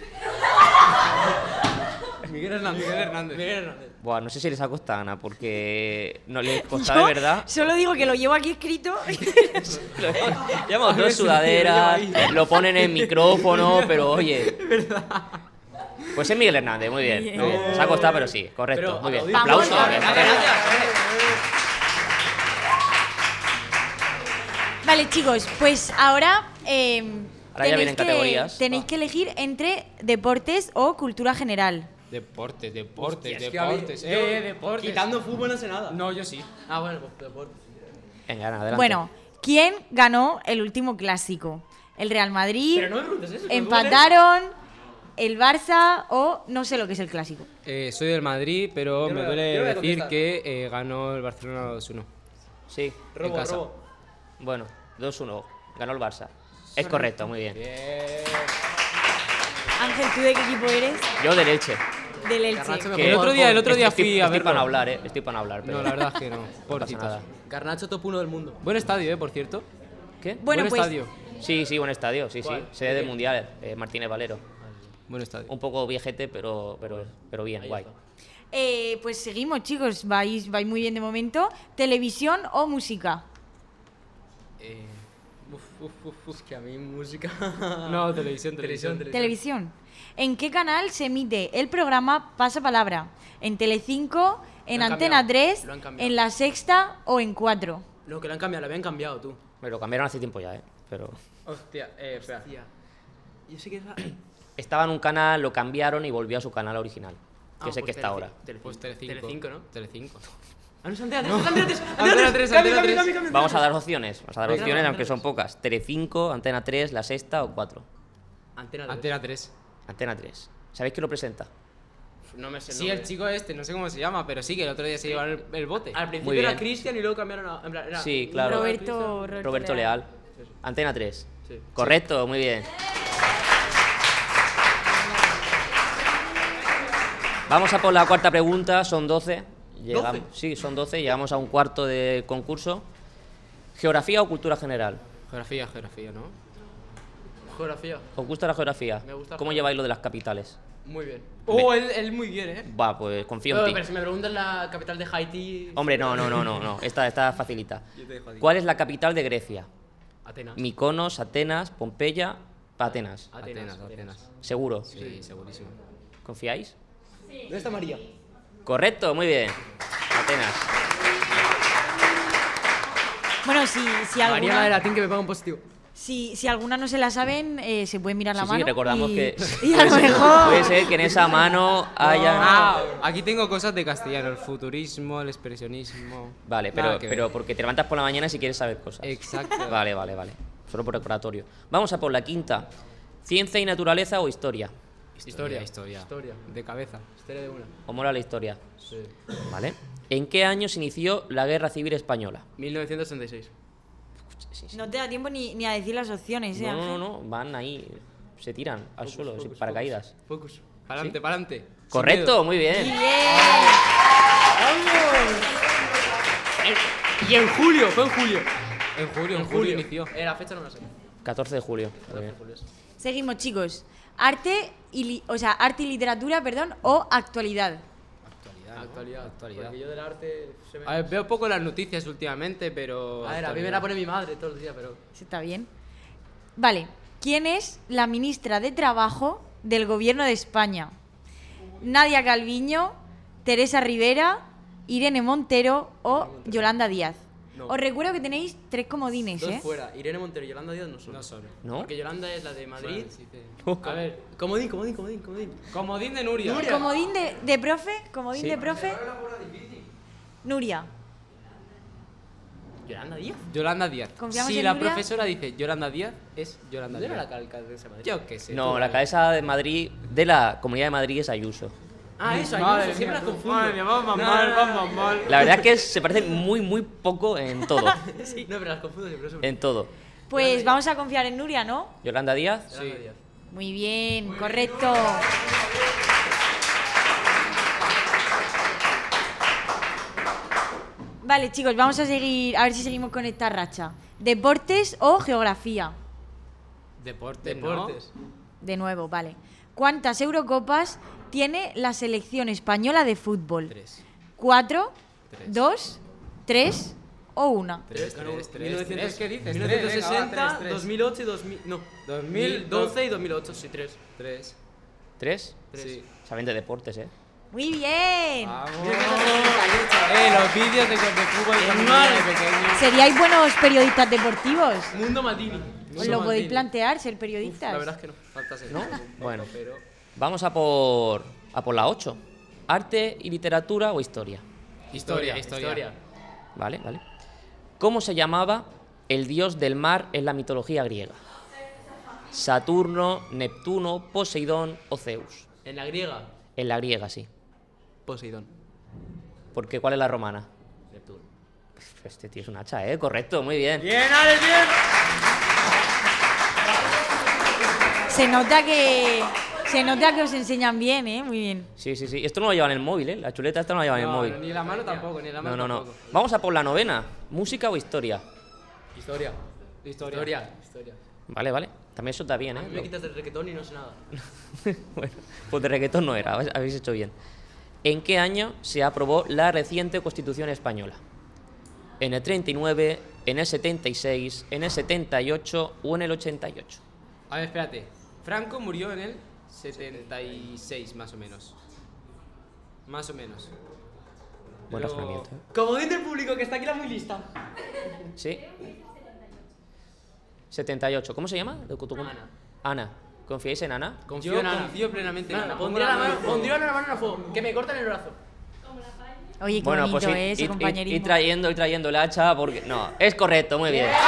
Miguel Hernández. Miguel Hernández. Miguel Hernández. Buah, no sé si les ha costado, Ana, porque no les costaba de verdad. Solo digo que lo llevo aquí escrito. Llevamos dos sudaderas, lo ponen en micrófono, pero oye. Pues es Miguel Hernández, muy bien. Bien. Muy bien. Nos ha costado, pero sí, correcto, Pero muy bien. aplaudimos. Aplauso. Vamos. Vale, chicos, pues ahora. eh, Ahora ya tenéis vienen que- categorías. Tenéis que elegir entre deportes o cultura general. Deportes, deportes, Hostia, es que a mí- deportes. yo, eh, deportes. Quitando fútbol no sé nada. No, yo sí. Ah, bueno, pues deporte. Venga, Ana, adelante. Bueno, ¿quién ganó el último clásico? ¿El Real Madrid? Pero no me preguntes eso. que ¿Empataron? ¿El Barça? O no sé lo que es el clásico. Eh, soy del Madrid, pero Yo me no- duele yo no voy a decir contestar. que eh, ganó el Barcelona dos uno. Sí, Robo, en casa. robo. bueno, dos uno. Ganó el Barça. Es correcto, muy bien. Ángel, ¿tú de qué equipo eres? Yo de leche. Del Elche. Garnacho me Que- El otro día, el otro día estoy, fui a estoy verlo. para no hablar, ¿eh? Estoy para no hablar. Pero No, la verdad es que no. no pasa Pobrecitos. nada. Garnacho top uno del mundo. Buen estadio, eh, por cierto. ¿Qué? Bueno, Buen pues estadio. Sí, sí, buen estadio, sí, sí. ¿Cuál? Sede del Mundial, eh, Martínez Valero. Buen estadio. Un poco viejete, pero, pero, pero bien, Ahí guay. está. Eh, pues seguimos, chicos. Vais, vais muy bien de momento. ¿Televisión o música? Eh, uf, uf, uf, uf, que a mí música. No, televisión, televisión. Televisión. ¿En qué canal se emite el programa Pasapalabra? ¿En Telecinco, en Lo han Antena cambiado, tres, lo han cambiado. en La Sexta o en cuatro? No, que lo han cambiado, lo habían cambiado tú. Me lo cambiaron hace tiempo ya, ¿eh? Pero Hostia, eh, espera. Yo sé que era. estaba en un canal, lo cambiaron y volvió a su canal original, que Ah, es el que pues está Telecinco. ahora. Telecinco. Pues Telecinco. Telecinco, ¿no? Telecinco. Ah, no es Antena tres, es Antena tres. Antena tres, Antena tres. Vamos a dar opciones, vamos a dar Venga, opciones, Antena aunque son tres. pocas. Telecinco, Antena tres, La Sexta o cuatro. Antena tres. Antena tres. Antena tres. ¿Sabéis quién lo presenta? No me sé Sí, el chico este, no sé cómo se llama, pero sí que el otro día se llevó el, el bote. Al principio Muy era bien. Cristian y luego cambiaron a. En plan, era Sí, claro. Roberto, Roberto, Roberto Leal. Antena tres. Sí. Correcto, muy bien. Vamos a por la cuarta pregunta, son doce. Llegamos, sí, son doce, llegamos a un cuarto de concurso. ¿Geografía o cultura general? Geografía, geografía, ¿no? Geografía. ¿Os gusta la geografía? Me gusta ¿Cómo geografía. lleváis lo de las capitales? Muy bien. Oh, él, él muy bien, ¿eh? Va, pues confío en Pero, ti. pero si me preguntas la capital de Haití. Hombre, no, no, no, no, no. Esta, esta facilita. Yo te dejo aquí. ¿Cuál es la capital de Grecia? Atenas. Mykonos, Atenas, Pompeya, Atenas. Atenas, Atenas. ¿Seguro? Sí, segurísimo. ¿Confiáis? ¿Dónde está María? Correcto, muy bien. Atenas. Bueno, si, si María la de alguna, latín que me paga un positivo. si, si alguna no se la saben, eh, se puede mirar la Sí, mano. sí, recordamos y, que y a puede lo ser, mejor. puede ser que en esa mano haya... Ah, aquí tengo cosas de castellano, el futurismo, el expresionismo. Vale, Nada pero, que pero ver. porque te levantas por la mañana si quieres saber cosas. Exacto. Vale, vale, vale. Solo por recordatorio. Vamos a por la quinta. ¿Ciencia y naturaleza o historia? Historia, historia. Historia. De cabeza. Historia de una. ¿O mola la historia? Sí. Vale. ¿En qué año se inició la Guerra Civil Española? mil novecientos sesenta y seis. No te da tiempo ni, ni a decir las opciones, ¿eh, No, no, Ángel? no, van ahí, se tiran al suelo, sin focus, paracaídas. Focus. Pa'lante, ¿Sí? pa'lante. Sin Correcto, miedo. muy bien. Bien. Y en julio, fue en julio. En julio, en julio inició. Eh, la fecha no la sé. catorce de julio. Muy bien. Seguimos, chicos. Arte y, li- o sea, arte y literatura, perdón, o actualidad. Actualidad, ¿no? Actualidad. Actualidad. Porque yo del arte se me... A ver, veo poco las noticias últimamente, pero... A ver, a mí me la pone mi madre todos los días, pero... Eso está bien. Vale. ¿Quién es la ministra de Trabajo del Gobierno de España? Nadia Calviño, Teresa Rivera, Irene Montero o Yolanda Díaz. No. Os recuerdo que tenéis tres comodines, Dos ¿eh? fuera. Irene Montero y Yolanda Díaz no son. No son. ¿No? Porque Yolanda es la de Madrid. A ver, Comodín, comodín, comodín, comodín. comodín de Nuria. Comodín de, de profe, comodín Sí. de profe. Nuria. ¿Yolanda Díaz? Yolanda Díaz. ¿Confiamos Si en la Nuria? profesora dice Yolanda Díaz, es Yolanda ¿Dónde era Díaz. la alcaldesa de Madrid? Yo qué sé. No, tú la dale. cabeza de Madrid, de la Comunidad de Madrid es Ayuso. Ah, eso, Madre Ayuso, siempre mía, las tú. confundo. Madre mía, vamos No, mal, no, no, vamos no. mal. La verdad es que se parecen muy, muy poco en todo. Sí, no, pero las confundo siempre. eso- En todo. Pues vamos a confiar en Nuria, ¿no? Yolanda Díaz. Yolanda Díaz. Muy bien, correcto. Vale, chicos, vamos a seguir, a ver si seguimos con esta racha. ¿Deportes o geografía? Deportes, Deportes. De nuevo, vale. ¿Cuántas Eurocopas tiene la selección española de fútbol? Tres. ¿Cuatro, Tres. dos, tres o una? Tres, Ganó tres, tres, mil novecientos tres. ¿Qué dices? mil novecientos Tres, venga, sesenta, va, tres, tres. dos mil ocho y dos mil... No, dos dos mil mil doce y dos mil ocho, sí, tres. Tres. ¿Tres? Sí. Saben de deportes, ¿eh? Muy bien. Vamos. Eh, los vídeos de, de fútbol cuando yo era pequeño. Seríais buenos periodistas deportivos. Mundo Maldini. Os lo podéis plantear, ser periodistas. La verdad es que no. Falta ser. ¿No? Bueno, Pero... vamos a por, a por la ocho. ¿Arte y literatura o historia? Historia, historia. Vale, vale. ¿Cómo se llamaba el dios del mar en la mitología griega? ¿Saturno, Neptuno, Poseidón o Zeus? En la griega, En la griega, sí. Poseidón. Porque ¿cuál es la romana? Neptuno. Este tío es un hacha, ¿eh? Correcto, muy bien. ¡Bien, Alex, bien! Se nota que se nota que os enseñan bien, ¿eh? Muy bien. Sí, sí, sí. Esto no lo lleva en el móvil, ¿eh? La chuleta esta no la lleva en el No, móvil. ni la mano tampoco, ni la No, mano no, no. tampoco. Vamos a por la novena. ¿Música o historia? Historia. Historia. Historia. Historia. Vale, vale. También eso está bien, A mí ¿eh? me quitas el reggaetón y no sé nada. Bueno, pues de reggaetón no era, habéis- habéis hecho bien. ¿En qué año se aprobó la reciente Constitución española? ¿En el treinta y nueve, en el setenta y seis, en el setenta y ocho o en el ochenta y ocho? A ver, espérate. Franco murió en el setenta y seis, más o menos. Más o menos. Buen Pero- razonamiento, ¿eh? Como dice el público que está aquí la muy lista. ¿Sí? setenta y ocho. ¿Cómo se llama? Ana. Ana. ¿Confiáis en Ana? Confío Yo en Ana. confío plenamente en Ana, Ana. pondría la mano, pondría la mano en el fuego. Que me cortan el brazo. Oye, qué Bueno, bonito, pues ir, ¿eh? Ese ir- ir- compañerismo. ir trayendo, ir trayendo el hacha porque... No, es correcto, muy bien.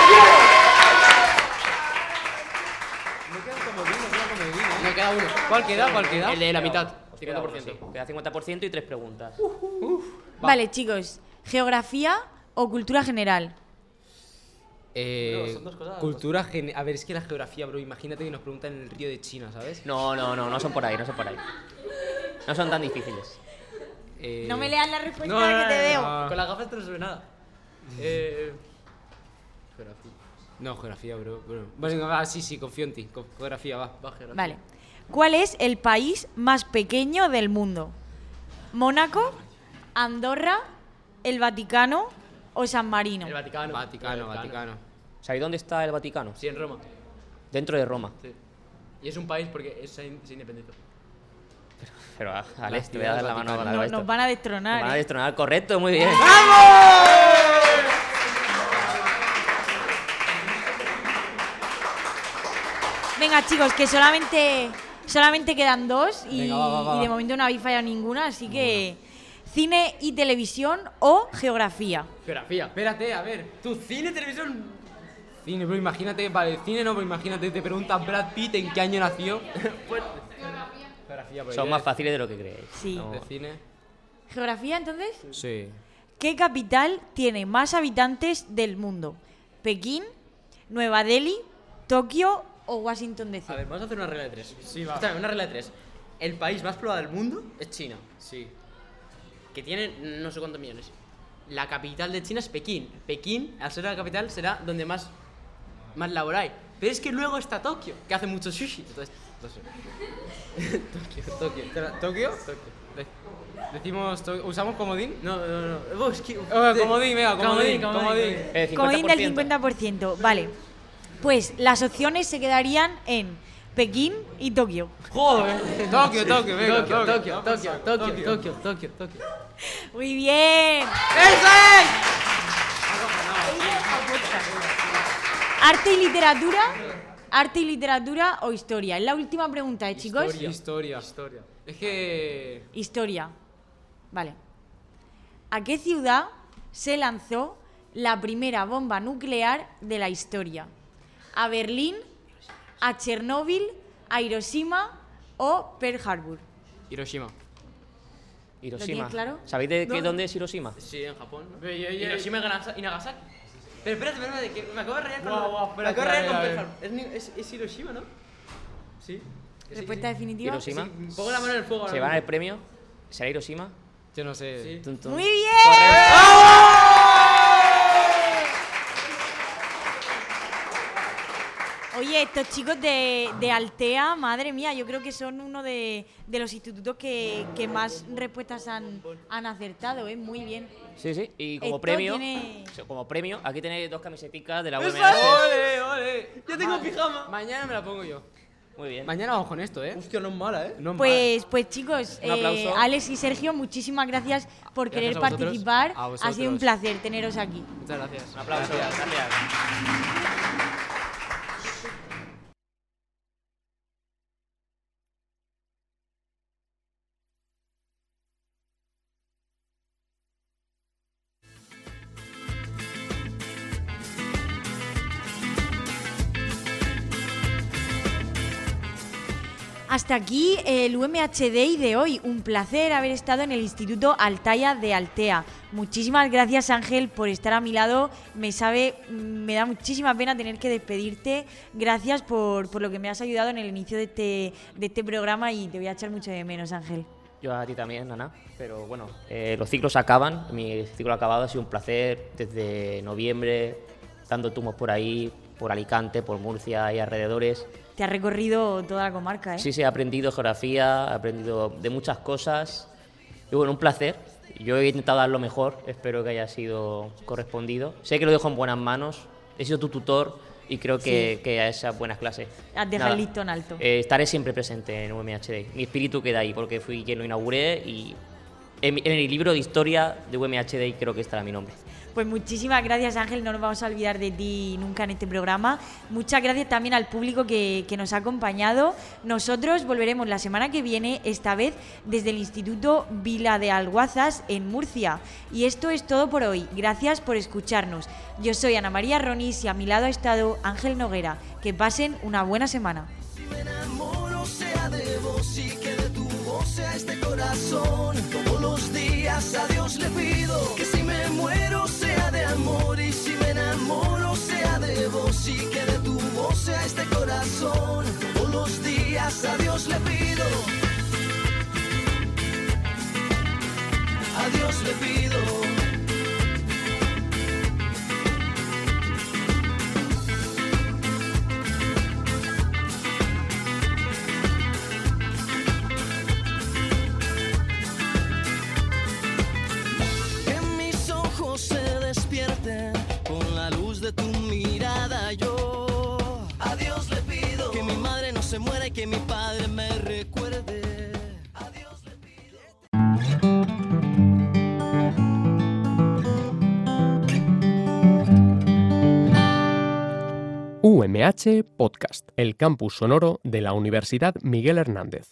No queda uno. ¿Cuál queda? ¿Cuál queda? El de la mitad. Os queda cincuenta por uno, ciento. sí. Queda cincuenta por ciento y tres preguntas. Vale, chicos. ¿Geografía o cultura general? Eh, Bro, son dos cosas. cultura gen- A ver, es que la geografía, bro, imagínate que nos preguntan en el río de China, ¿sabes? No, no, no, no son por ahí, no son por ahí. No son tan difíciles. Eh, No me leas la respuesta No, no, que te no, veo. no. Con las gafas no se ve nada. Eh... Geografía. No, geografía, bro. bro. Bueno, va, sí, sí, confío en ti. Con- Geografía, va. Va, geografía. Vale. ¿Cuál es el país más pequeño del mundo? ¿Mónaco, Andorra, el Vaticano o San Marino? El Vaticano. Vaticano, Vaticano. ¿Sabéis dónde está el Vaticano? Sí, en Roma. Dentro de Roma. Sí. Y es un país porque es, se, se independizó. Pero, Alex, te voy a dar la mano para no, esto. Nos van a destronar. Nos van a ¿eh? destronar, correcto, muy bien. Venga, chicos, que solamente, solamente quedan dos y, Venga, va, va, va. y de momento no habéis fallado ninguna, así que cine y televisión o geografía. Geografía. Espérate, a ver, tú, cine, televisión... Cine, pero imagínate, vale, cine no, pero imagínate, te pregunta Brad Pitt en qué año nació. Pues... Geografía, Son más fáciles de lo que creéis. Sí. No. ¿De cine? ¿Geografía, entonces? Sí. ¿Qué capital tiene más habitantes del mundo? ¿Pekín, Nueva Delhi, Tokio o Washington D C? A ver, vamos a hacer una regla de tres. Sí, va. Está, una regla de tres. El país más poblado del mundo es China, Sí. que tiene no sé cuántos millones. La capital de China es Pekín. Pekín, al ser la capital, será donde más, más labor hay. Pero es que luego está Tokio, que hace mucho sushi. Entonces, no sé. Tokio, Tokio. Espera, ¿Tokio? De- Decimos, to- ¿usamos comodín? No, no, no. Oh, es que, Oh, comodín, venga, comodín, comodín. Eh, Comodín del cincuenta por ciento. cincuenta por ciento. Vale. Pues las opciones se quedarían en Pekín y Tokio. Joder. Tokio, Tokio, venga, Tokio, Tokio, Tokio, Tokio, Tokio, Tokio, Tokio, Tokio. Muy bien. Arte y literatura. Arte y literatura o historia. Es la última pregunta, ¿eh, chicos? Historia. Historia. Historia. Es que... Historia. Vale. ¿A qué ciudad se lanzó la primera bomba nuclear de la historia? ¿A Berlín, a Chernóbil, a Hiroshima o Pearl Harbor? Hiroshima. Hiroshima. tienes claro? ¿Sabéis de qué, No. dónde es Hiroshima? Sí, en Japón, ¿no? Oye, oye, Hiroshima y Nagasa- y Nagasaki. Pero espérate, espérate, que me acabo de rayar con... Guau, guau, me espérate, acabo de rayar a con ver, Pearl a Harbor. Es, ni- es, es Hiroshima, ¿no? Sí. Que sí, Respuesta sí. definitiva. Hiroshima. Sí, pongo la mano en el fuego ahora ¿Se van mismo. el premio? ¿Será Hiroshima? Yo no sé. Sí. Tun, tun. Muy bien. Oye, estos chicos de, de Altea, madre mía, yo creo que son uno de, de los institutos que, que más respuestas han, han acertado, ¿eh? Muy bien. Sí, sí. Y como Esto premio, tiene- como premio, aquí tenéis dos camisetas de la U M ¡Eso! H. ¡Ole, ole! ¡Yo tengo pijama! Mañana me la pongo yo. Muy bien. Mañana vamos con esto, ¿eh? Hostia, no es mala, ¿eh? No es Pues, pues chicos, Un eh, aplauso. Alex y Sergio, muchísimas gracias por Gracias querer a vosotros. participar. A Ha sido un vosotros. placer teneros aquí. mala. Muchas gracias. Un aplauso. Gracias. Hasta aquí el U M H Day de hoy. Un placer haber estado en el Instituto Altaya de Altea. Muchísimas gracias, Ángel, por estar a mi lado. Me sabe, me da muchísima pena tener que despedirte. Gracias por, por lo que me has ayudado en el inicio de este, de este programa y te voy a echar mucho de menos, Ángel. Yo a ti también, Ana. Pero bueno, eh, los ciclos acaban. Mi ciclo ha acabado. Ha sido un placer desde noviembre, dando tumos por ahí, por Alicante, por Murcia y alrededores. Te has recorrido toda la comarca, ¿eh? Sí, sí, he aprendido geografía, he aprendido de muchas cosas. Y bueno, un placer. Yo he intentado dar lo mejor, espero que haya sido correspondido. Sé que lo dejo en buenas manos. He sido tu tutor y creo que, Sí. que a esas buenas clases. Has dejado Nada, el listón alto. eh, estaré siempre presente en U M H D. Mi espíritu queda ahí porque fui quien lo inauguré y en, mi- en el libro de historia de U M H D creo que estará mi nombre. Pues muchísimas gracias, Ángel, no nos vamos a olvidar de ti nunca en este programa. Muchas gracias también al público que, que nos ha acompañado. Nosotros volveremos la semana que viene, esta vez desde el Instituto Vila de Alguazas en Murcia. Y esto es todo por hoy. Gracias por escucharnos. Yo soy Ana María Ronis y a mi lado ha estado Ángel Noguera. Que pasen una buena semana. Me enamoro sea de vos y que de tu voz sea este corazón. Todos los días a Dios le pido que si me muero sea de amor y si me enamoro sea de vos y que de tu voz sea este corazón. Todos los días a Dios le pido. A Dios le pido. Que mis ojos se despierten con la luz de tu mirada. Yo a Dios le pido que mi madre no se muera y que mi padre me recuerde. A Dios U M H Podcast, el campus sonoro de la Universidad Miguel Hernández.